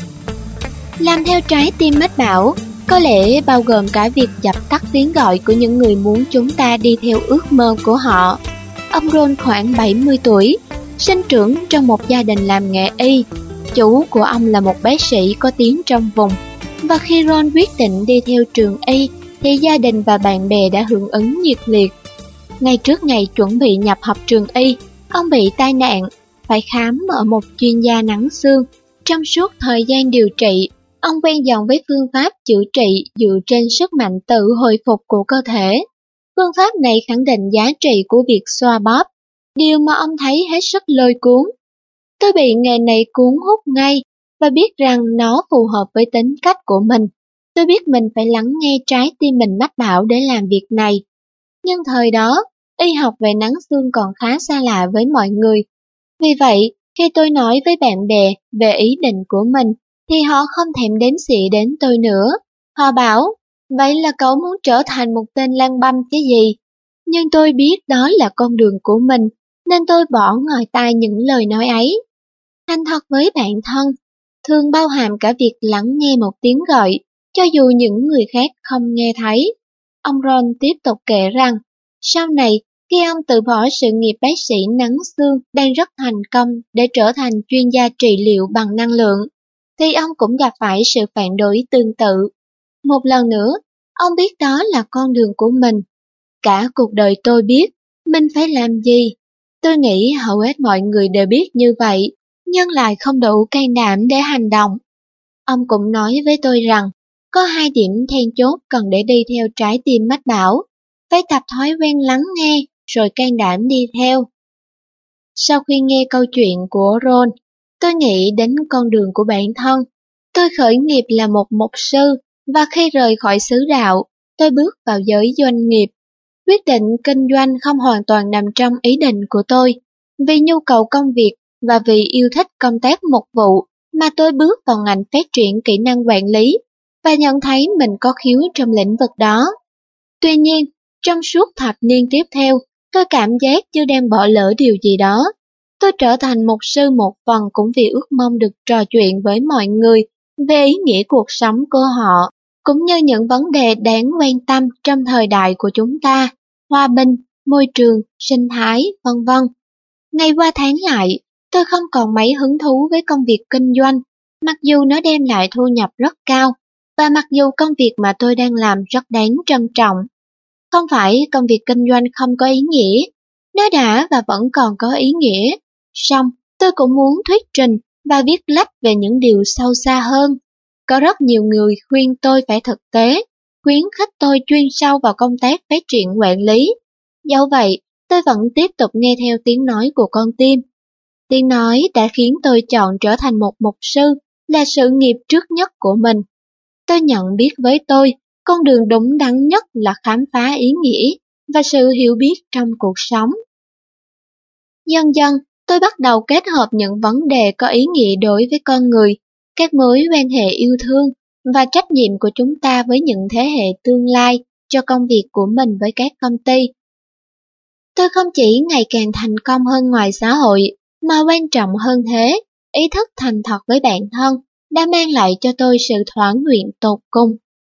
Làm theo trái tim mách bảo có lẽ bao gồm cả việc dập tắt tiếng gọi của những người muốn chúng ta đi theo ước mơ của họ. Ông Ron khoảng bảy mươi tuổi, sinh trưởng trong một gia đình làm nghề y. Chủ của ông là một bác sĩ có tiếng trong vùng. Và khi Ron quyết định đi theo trường y, thì gia đình và bạn bè đã hưởng ứng nhiệt liệt. Ngay trước ngày chuẩn bị nhập học trường y, ông bị tai nạn, phải khám ở một chuyên gia nắng xương. Trong suốt thời gian điều trị, ông quen dần với phương pháp chữa trị dựa trên sức mạnh tự hồi phục của cơ thể. Phương pháp này khẳng định giá trị của việc xoa bóp, điều mà ông thấy hết sức lôi cuốn. Tôi bị nghề này cuốn hút ngay và biết rằng nó phù hợp với tính cách của mình. Tôi biết mình phải lắng nghe trái tim mình mách bảo để làm việc này. Nhưng thời đó, y học về nắng xương còn khá xa lạ với mọi người. Vì vậy, khi tôi nói với bạn bè về ý định của mình, thì họ không thèm đếm xỉa đến tôi nữa. Họ bảo, vậy là cậu muốn trở thành một tên lang băm chứ gì? Nhưng tôi biết đó là con đường của mình, nên tôi bỏ ngoài tai những lời nói ấy. Thành thật với bản thân, thường bao hàm cả việc lắng nghe một tiếng gọi, cho dù những người khác không nghe thấy. Ông Ron tiếp tục kể rằng, sau này, khi ông từ bỏ sự nghiệp bác sĩ nắng xương đang rất thành công để trở thành chuyên gia trị liệu bằng năng lượng, thì ông cũng gặp phải sự phản đối tương tự. Một lần nữa, ông biết đó là con đường của mình. Cả cuộc đời tôi biết mình phải làm gì. Tôi nghĩ hầu hết mọi người đều biết như vậy, nhưng lại không đủ can đảm để hành động. Ông cũng nói với tôi rằng, có hai điểm then chốt cần để đi theo trái tim mách bảo, phải tập thói quen lắng nghe, rồi can đảm đi theo. Sau khi nghe câu chuyện của Ron, tôi nghĩ đến con đường của bản thân. Tôi khởi nghiệp là một mục sư, và khi rời khỏi xứ đạo, tôi bước vào giới doanh nghiệp. Quyết định kinh doanh không hoàn toàn nằm trong ý định của tôi. Vì nhu cầu công việc và vì yêu thích công tác mục vụ mà tôi bước vào ngành phát triển kỹ năng quản lý và nhận thấy mình có khiếu trong lĩnh vực đó. Tuy nhiên, trong suốt thập niên tiếp theo, tôi cảm giác như đang bỏ lỡ điều gì đó. Tôi trở thành mục sư một phần cũng vì ước mong được trò chuyện với mọi người về ý nghĩa cuộc sống của họ, cũng như những vấn đề đáng quan tâm trong thời đại của chúng ta, hòa bình, môi trường, sinh thái, vân vân. Ngày qua tháng lại, tôi không còn mấy hứng thú với công việc kinh doanh, mặc dù nó đem lại thu nhập rất cao, và mặc dù công việc mà tôi đang làm rất đáng trân trọng. Không phải công việc kinh doanh không có ý nghĩa, nó đã và vẫn còn có ý nghĩa. Song, tôi cũng muốn thuyết trình và viết lách về những điều sâu xa hơn. Có rất nhiều người khuyên tôi phải thực tế, khuyến khích tôi chuyên sâu vào công tác phát triển quản lý. Dẫu vậy, tôi vẫn tiếp tục nghe theo tiếng nói của con tim. Tiếng nói đã khiến tôi chọn trở thành một mục sư, là sự nghiệp trước nhất của mình. Tôi nhận biết với tôi, con đường đúng đắn nhất là khám phá ý nghĩa và sự hiểu biết trong cuộc sống. Dần dần, tôi bắt đầu kết hợp những vấn đề có ý nghĩa đối với con người, các mối quan hệ yêu thương và trách nhiệm của chúng ta với những thế hệ tương lai cho công việc của mình với các công ty. Tôi không chỉ ngày càng thành công hơn ngoài xã hội, mà quan trọng hơn thế, ý thức thành thật với bản thân đã mang lại cho tôi sự thỏa nguyện tột cùng.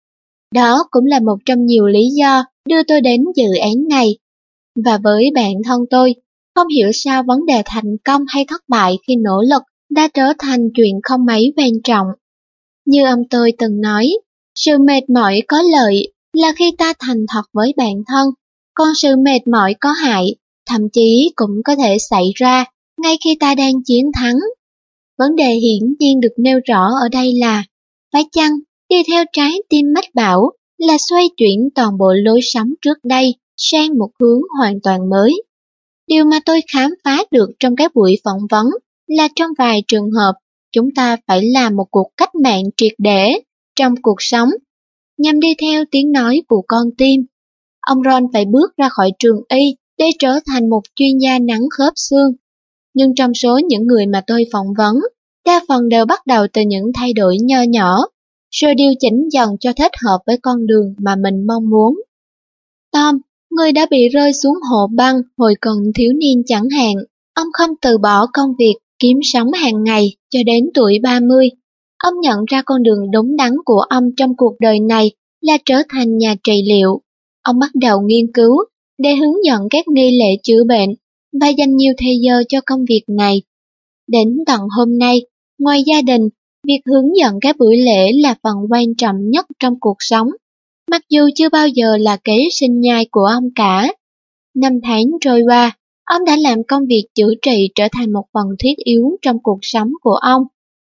Đó cũng là một trong nhiều lý do đưa tôi đến dự án này. Và với bản thân tôi, không hiểu sao vấn đề thành công hay thất bại khi nỗ lực đã trở thành chuyện không mấy quan trọng. Như ông tôi từng nói, sự mệt mỏi có lợi là khi ta thành thật với bản thân, còn sự mệt mỏi có hại, thậm chí cũng có thể xảy ra ngay khi ta đang chiến thắng. Vấn đề hiển nhiên được nêu rõ ở đây là, phải chăng đi theo trái tim mách bảo là xoay chuyển toàn bộ lối sống trước đây sang một hướng hoàn toàn mới? Điều mà tôi khám phá được trong các buổi phỏng vấn là trong vài trường hợp, chúng ta phải làm một cuộc cách mạng triệt để trong cuộc sống, nhằm đi theo tiếng nói của con tim. Ông Ron phải bước ra khỏi trường y để trở thành một chuyên gia nắn khớp xương. Nhưng trong số những người mà tôi phỏng vấn, đa phần đều bắt đầu từ những thay đổi nho nhỏ, rồi điều chỉnh dần cho thích hợp với con đường mà mình mong muốn. Tom, người đã bị rơi xuống hồ băng hồi còn thiếu niên chẳng hạn, ông không từ bỏ công việc kiếm sống hàng ngày cho đến tuổi ba mươi. Ông nhận ra con đường đúng đắn của ông trong cuộc đời này là trở thành nhà trị liệu. Ông bắt đầu nghiên cứu để hướng dẫn các nghi lễ chữa bệnh và dành nhiều thời giờ cho công việc này. Đến tận hôm nay, ngoài gia đình, việc hướng dẫn các buổi lễ là phần quan trọng nhất trong cuộc sống, mặc dù chưa bao giờ là kế sinh nhai của ông cả. Năm tháng trôi qua, ông đã làm công việc chữa trị trở thành một phần thiết yếu trong cuộc sống của ông.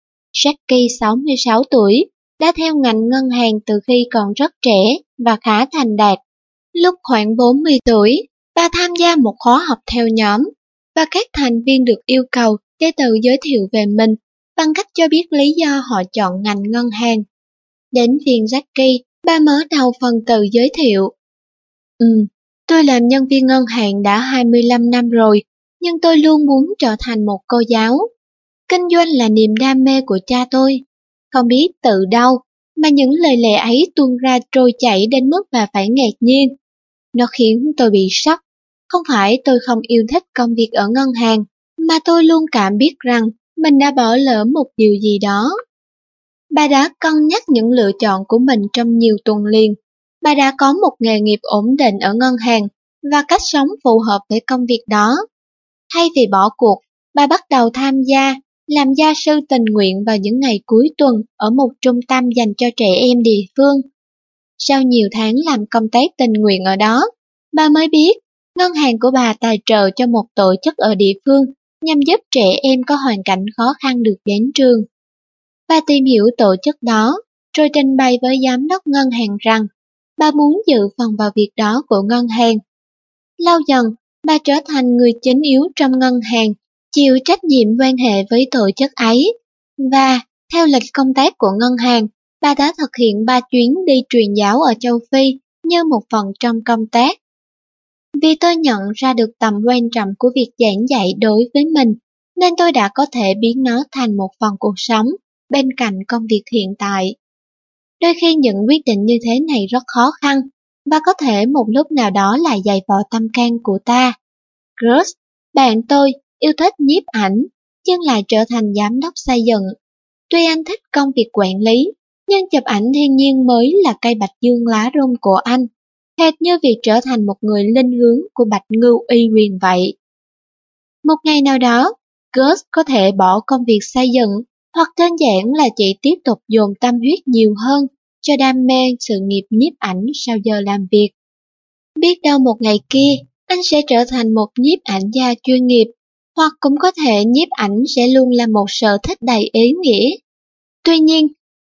Jackie, sáu mươi sáu tuổi, đã theo ngành ngân hàng từ khi còn rất trẻ và khá thành đạt. Lúc khoảng bốn mươi tuổi, bà tham gia một khóa học theo nhóm, và các thành viên được yêu cầu để tự giới thiệu về mình bằng cách cho biết lý do họ chọn ngành ngân hàng. Đến phiên Jackie, bà mở đầu phần tự giới thiệu. Ừ, tôi làm nhân viên ngân hàng đã hai mươi lăm năm rồi, nhưng tôi luôn muốn trở thành một cô giáo. Kinh doanh là niềm đam mê của cha tôi. Không biết từ đâu mà những lời lẽ ấy tuôn ra trôi chảy đến mức bà phải ngạc nhiên. Nó khiến tôi bị sốc. Không phải tôi không yêu thích công việc ở ngân hàng, mà tôi luôn cảm biết rằng mình đã bỏ lỡ một điều gì đó. Bà đã cân nhắc những lựa chọn của mình trong nhiều tuần liền. Bà đã có một nghề nghiệp ổn định ở ngân hàng và cách sống phù hợp với công việc đó. Thay vì bỏ cuộc, bà bắt đầu tham gia, làm gia sư tình nguyện vào những ngày cuối tuần ở một trung tâm dành cho trẻ em địa phương. Sau nhiều tháng làm công tác tình nguyện ở đó, bà mới biết ngân hàng của bà tài trợ cho một tổ chức ở địa phương nhằm giúp trẻ em có hoàn cảnh khó khăn được đến trường. Bà tìm hiểu tổ chức đó, rồi trình bày với giám đốc ngân hàng rằng bà muốn dự phần vào việc đó của ngân hàng. Lâu dần, bà trở thành người chính yếu trong ngân hàng, chịu trách nhiệm quan hệ với tổ chức ấy. Và, theo lịch công tác của ngân hàng, bà đã thực hiện ba chuyến đi truyền giáo ở châu Phi như một phần trong công tác. Vì tôi nhận ra được tầm quan trọng của việc giảng dạy đối với mình, nên tôi đã có thể biến nó thành một phần cuộc sống bên cạnh công việc hiện tại. Đôi khi những quyết định như thế này rất khó khăn, và có thể một lúc nào đó lại dày vò tâm can của ta. Gus, bạn tôi, yêu thích nhiếp ảnh, nhưng lại trở thành giám đốc xây dựng. Tuy anh thích công việc quản lý, nhưng chụp ảnh thiên nhiên mới là cây bạch dương lá rung của anh, hệt như việc trở thành một người linh hướng của bạch ngưu uy quyền vậy. Một ngày nào đó, Gus có thể bỏ công việc xây dựng, hoặc đơn giản là chỉ tiếp tục dồn tâm huyết nhiều hơn cho đam mê sự nghiệp nhiếp ảnh sau giờ làm việc. Biết đâu một ngày kia, anh sẽ trở thành một nhiếp ảnh gia chuyên nghiệp, hoặc cũng có thể nhiếp ảnh sẽ luôn là một sở thích đầy ý nghĩa. Tuy nhiên,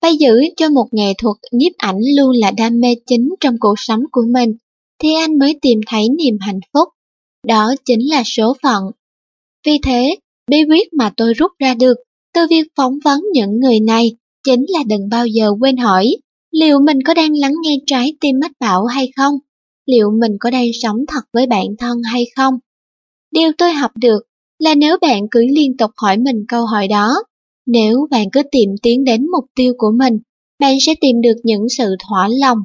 phải giữ cho một nghệ thuật nhiếp ảnh luôn là đam mê chính trong cuộc sống của mình, thì anh mới tìm thấy niềm hạnh phúc. Đó chính là số phận. Vì thế, bí quyết mà tôi rút ra được từ việc phỏng vấn những người này chính là đừng bao giờ quên hỏi liệu mình có đang lắng nghe trái tim mách bảo hay không? Liệu mình có đang sống thật với bản thân hay không? Điều tôi học được là nếu bạn cứ liên tục hỏi mình câu hỏi đó, nếu bạn cứ tìm tiến đến mục tiêu của mình, bạn sẽ tìm được những sự thỏa lòng.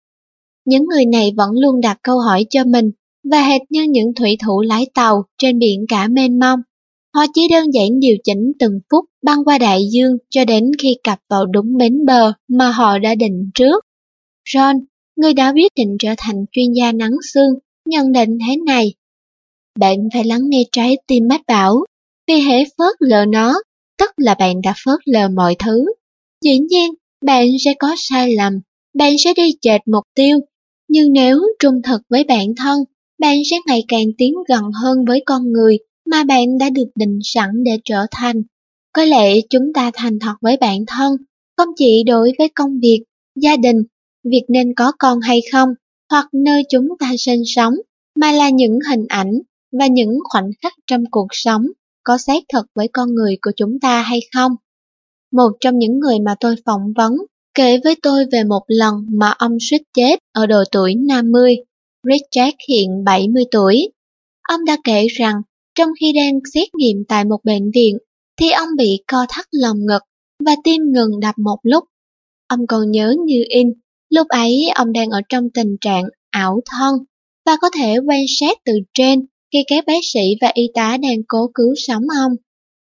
Những người này vẫn luôn đặt câu hỏi cho mình, và hệt như những thủy thủ lái tàu trên biển cả mênh mông, họ chỉ đơn giản điều chỉnh từng phút băng qua đại dương cho đến khi cập vào đúng bến bờ mà họ đã định trước. John, người đã quyết định trở thành chuyên gia nắng sương, nhận định thế này: bạn phải lắng nghe trái tim mách bảo, vì hễ phớt lờ nó, tức là bạn đã phớt lờ mọi thứ. Dĩ nhiên, bạn sẽ có sai lầm, bạn sẽ đi chệch mục tiêu, nhưng nếu trung thực với bản thân, bạn sẽ ngày càng tiến gần hơn với con người mà bạn đã được định sẵn để trở thành. Có lẽ chúng ta thành thật với bản thân, không chỉ đối với công việc, gia đình, việc nên có con hay không, hoặc nơi chúng ta sinh sống, mà là những hình ảnh và những khoảnh khắc trong cuộc sống có xác thực với con người của chúng ta hay không. Một trong những người mà tôi phỏng vấn kể với tôi về một lần mà ông suýt chết ở độ tuổi năm mươi. Richard hiện bảy mươi tuổi. Ông đã kể rằng trong khi đang xét nghiệm tại một bệnh viện thì ông bị co thắt lồng ngực và tim ngừng đập một lúc. Ông còn nhớ như in, lúc ấy ông đang ở trong tình trạng ảo thân và có thể quan sát từ trên khi các bác sĩ và y tá đang cố cứu sống ông.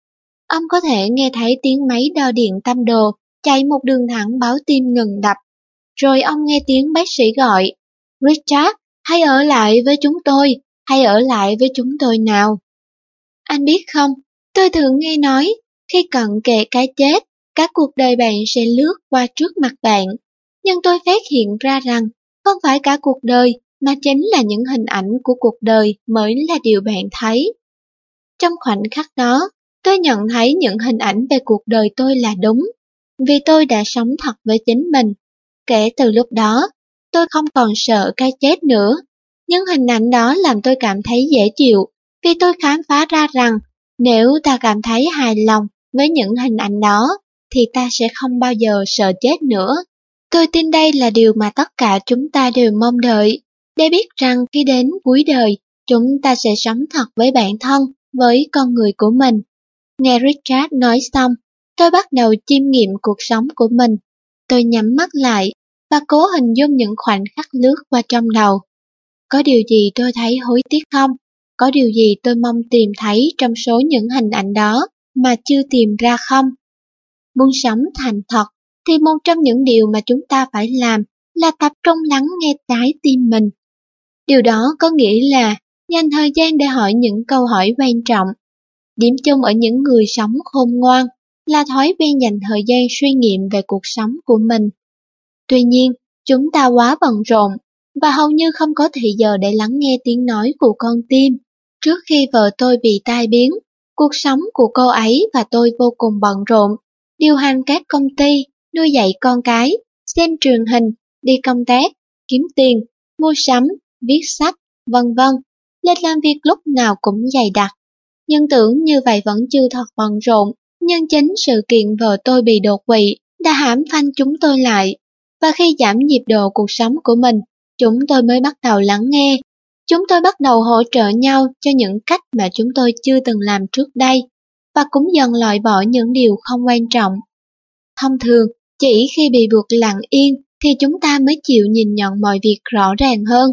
Ông có thể nghe thấy tiếng máy đo điện tâm đồ chạy một đường thẳng báo tim ngừng đập. Rồi ông nghe tiếng bác sĩ gọi: Richard, hãy ở lại với chúng tôi, hãy ở lại với chúng tôi nào. Anh biết không, tôi thường nghe nói, khi cận kề cái chết, cả cuộc đời bạn sẽ lướt qua trước mặt bạn. Nhưng tôi phát hiện ra rằng, không phải cả cuộc đời, mà chính là những hình ảnh của cuộc đời mới là điều bạn thấy. Trong khoảnh khắc đó, tôi nhận thấy những hình ảnh về cuộc đời tôi là đúng, vì tôi đã sống thật với chính mình. Kể từ lúc đó, tôi không còn sợ cái chết nữa. Những hình ảnh đó làm tôi cảm thấy dễ chịu, vì tôi khám phá ra rằng nếu ta cảm thấy hài lòng với những hình ảnh đó, thì ta sẽ không bao giờ sợ chết nữa. Tôi tin đây là điều mà tất cả chúng ta đều mong đợi, để biết rằng khi đến cuối đời, chúng ta sẽ sống thật với bản thân, với con người của mình. Nghe Richard nói xong, tôi bắt đầu chiêm nghiệm cuộc sống của mình. Tôi nhắm mắt lại và cố hình dung những khoảnh khắc lướt qua trong đầu. Có điều gì tôi thấy hối tiếc không? Có điều gì tôi mong tìm thấy trong số những hình ảnh đó mà chưa tìm ra không? Muốn sống thành thật thì một trong những điều mà chúng ta phải làm là tập trung lắng nghe trái tim mình. Điều đó có nghĩa là dành thời gian để hỏi những câu hỏi quan trọng. Điểm chung ở những người sống khôn ngoan là thói quen dành thời gian suy nghiệm về cuộc sống của mình. Tuy nhiên, chúng ta quá bận rộn và hầu như không có thời giờ để lắng nghe tiếng nói của con tim. Trước khi vợ tôi bị tai biến, cuộc sống của cô ấy và tôi vô cùng bận rộn, điều hành các công ty, nuôi dạy con cái, xem truyền hình, đi công tác, kiếm tiền, mua sắm, viết sách, vân vân. Lịch làm việc lúc nào cũng dày đặc. Nhưng tưởng như vậy vẫn chưa thật bận rộn, nhưng chính sự kiện vợ tôi bị đột quỵ đã hãm phanh chúng tôi lại. Và khi giảm nhịp độ cuộc sống của mình, chúng tôi mới bắt đầu lắng nghe. Chúng tôi bắt đầu hỗ trợ nhau cho những cách mà chúng tôi chưa từng làm trước đây, và cũng dần loại bỏ những điều không quan trọng. Thông thường, chỉ khi bị buộc lặng yên thì chúng ta mới chịu nhìn nhận mọi việc rõ ràng hơn.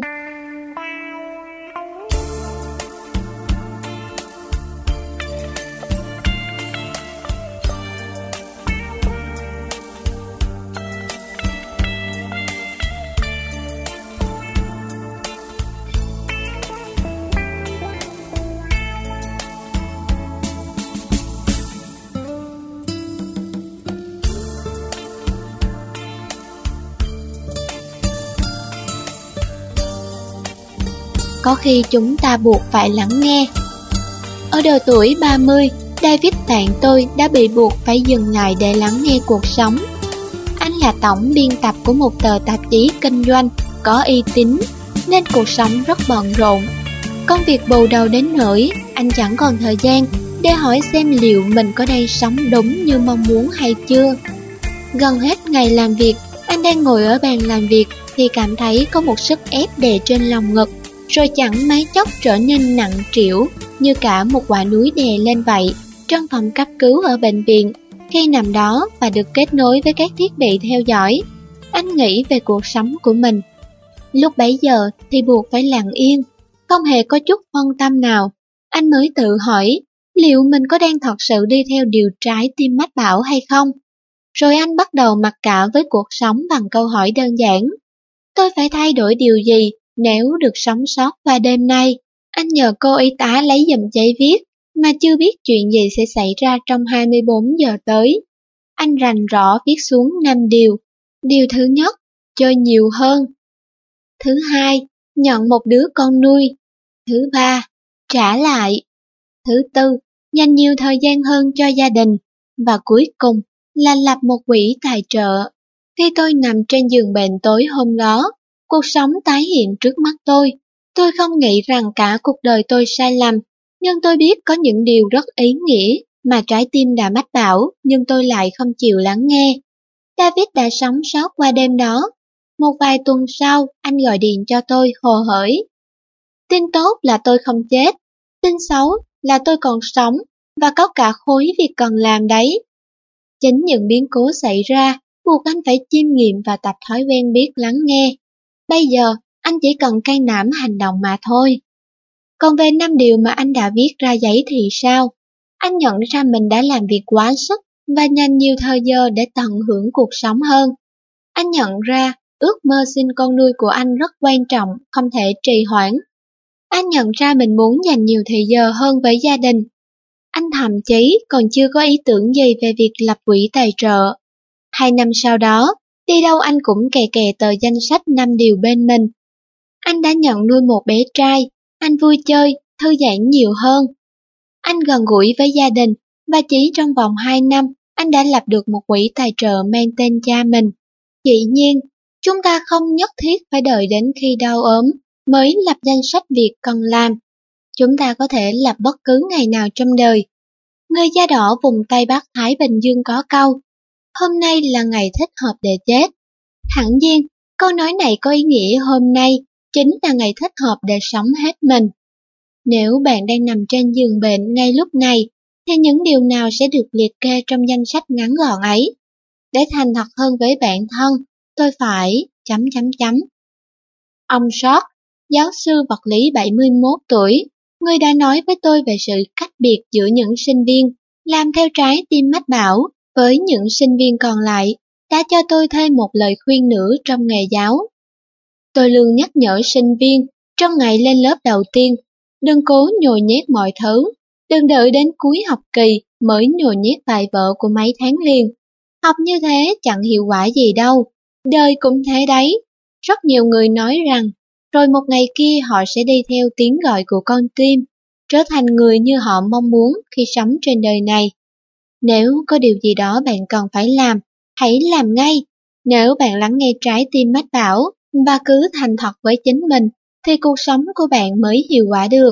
Có khi chúng ta buộc phải lắng nghe. Ở độ tuổi ba mươi, David bạn tôi đã bị buộc phải dừng lại để lắng nghe cuộc sống. Anh là tổng biên tập của một tờ tạp chí kinh doanh có uy tín, nên cuộc sống rất bận rộn. Công việc bù đầu đến nỗi anh chẳng còn thời gian để hỏi xem liệu mình có đang sống đúng như mong muốn hay chưa. Gần hết ngày làm việc, anh đang ngồi ở bàn làm việc thì cảm thấy có một sức ép đè trên lòng ngực, rồi chẳng mấy chốc trở nên nặng trĩu như cả một quả núi đè lên vậy. Trong phòng cấp cứu ở bệnh viện, khi nằm đó và được kết nối với các thiết bị theo dõi, anh nghĩ về cuộc sống của mình. Lúc bấy giờ thì buộc phải lặng yên, không hề có chút phân tâm nào. Anh mới tự hỏi liệu mình có đang thật sự đi theo điều trái tim mách bảo hay không. Rồi anh bắt đầu mặc cả với cuộc sống bằng câu hỏi đơn giản: tôi phải thay đổi điều gì nếu được sống sót qua đêm nay? Anh nhờ cô y tá lấy giùm giấy viết, mà chưa biết chuyện gì sẽ xảy ra trong hai mươi bốn giờ tới. Anh rành rõ viết xuống năm điều. Điều thứ nhất, chơi nhiều hơn. Thứ hai, nhận một đứa con nuôi. Thứ ba, trả lại. Thứ tư, dành nhiều thời gian hơn cho gia đình. Và cuối cùng là lập một quỹ tài trợ. Khi tôi nằm trên giường bệnh tối hôm đó, cuộc sống tái hiện trước mắt tôi. Tôi không nghĩ rằng cả cuộc đời tôi sai lầm, nhưng tôi biết có những điều rất ý nghĩa mà trái tim đã mách bảo, nhưng tôi lại không chịu lắng nghe. David đã sống sót qua đêm đó. Một vài tuần sau, anh gọi điện cho tôi hồ hởi. Tin tốt là tôi không chết, tin xấu là tôi còn sống và có cả khối việc cần làm đấy. Chính những biến cố xảy ra buộc anh phải chiêm nghiệm và tập thói quen biết lắng nghe. Bây giờ, anh chỉ cần can đảm hành động mà thôi. Còn về năm điều mà anh đã viết ra giấy thì sao? Anh nhận ra mình đã làm việc quá sức và dành nhiều thời giờ để tận hưởng cuộc sống hơn. Anh nhận ra ước mơ sinh con nuôi của anh rất quan trọng, không thể trì hoãn. Anh nhận ra mình muốn dành nhiều thời giờ hơn với gia đình. Anh thậm chí còn chưa có ý tưởng gì về việc lập quỹ tài trợ. Hai năm sau đó, đi đâu anh cũng kè kè tờ danh sách năm điều bên mình. Anh đã nhận nuôi một bé trai, anh vui chơi, thư giãn nhiều hơn. Anh gần gũi với gia đình, và chỉ trong vòng hai năm, anh đã lập được một quỹ tài trợ mang tên cha mình. Dĩ nhiên, chúng ta không nhất thiết phải đợi đến khi đau ốm mới lập danh sách việc cần làm. Chúng ta có thể lập bất cứ ngày nào trong đời. Người da đỏ vùng Tây Bắc Thái Bình Dương có câu: hôm nay là ngày thích hợp để chết. Hẳn nhiên, câu nói này có ý nghĩa hôm nay chính là ngày thích hợp để sống hết mình. Nếu bạn đang nằm trên giường bệnh ngay lúc này, thì những điều nào sẽ được liệt kê trong danh sách ngắn gọn ấy? Để thành thật hơn với bản thân, tôi phải... chấm chấm chấm. Ông Short, giáo sư vật lý bảy mươi mốt tuổi, người đã nói với tôi về sự cách biệt giữa những sinh viên làm theo trái tim mách bảo với những sinh viên còn lại, đã cho tôi thêm một lời khuyên nữa trong nghề giáo. Tôi luôn nhắc nhở sinh viên trong ngày lên lớp đầu tiên, đừng cố nhồi nhét mọi thứ, đừng đợi đến cuối học kỳ mới nhồi nhét bài vở của mấy tháng liền. Học như thế chẳng hiệu quả gì đâu, đời cũng thế đấy. Rất nhiều người nói rằng, rồi một ngày kia họ sẽ đi theo tiếng gọi của con tim, trở thành người như họ mong muốn khi sống trên đời này. Nếu có điều gì đó bạn cần phải làm, hãy làm ngay. Nếu bạn lắng nghe trái tim mách bảo và cứ thành thật với chính mình, thì cuộc sống của bạn mới hiệu quả được.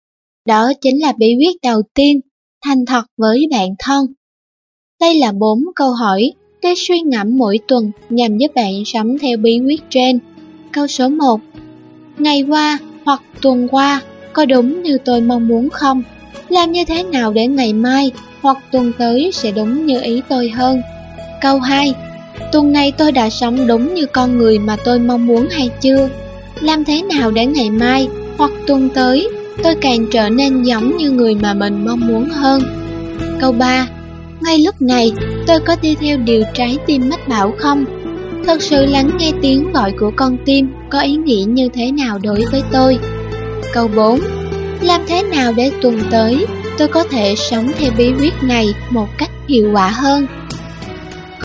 Đó chính là bí quyết đầu tiên, thành thật với bản thân. Đây là bốn câu hỏi để suy ngẫm mỗi tuần nhằm giúp bạn sống theo bí quyết trên. Câu số một. Ngày qua hoặc tuần qua có đúng như tôi mong muốn không? Làm như thế nào để ngày mai hoặc tuần tới sẽ đúng như ý tôi hơn? Câu hai. Tuần này tôi đã sống đúng như con người mà tôi mong muốn hay chưa? Làm thế nào để ngày mai hoặc tuần tới tôi càng trở nên giống như người mà mình mong muốn hơn? Câu ba. Ngay lúc này tôi có đi theo điều trái tim mách bảo không? Thật sự lắng nghe tiếng gọi của con tim có ý nghĩa như thế nào đối với tôi? Câu bốn. Làm thế nào để tuần tới tôi có thể sống theo bí quyết này một cách hiệu quả hơn?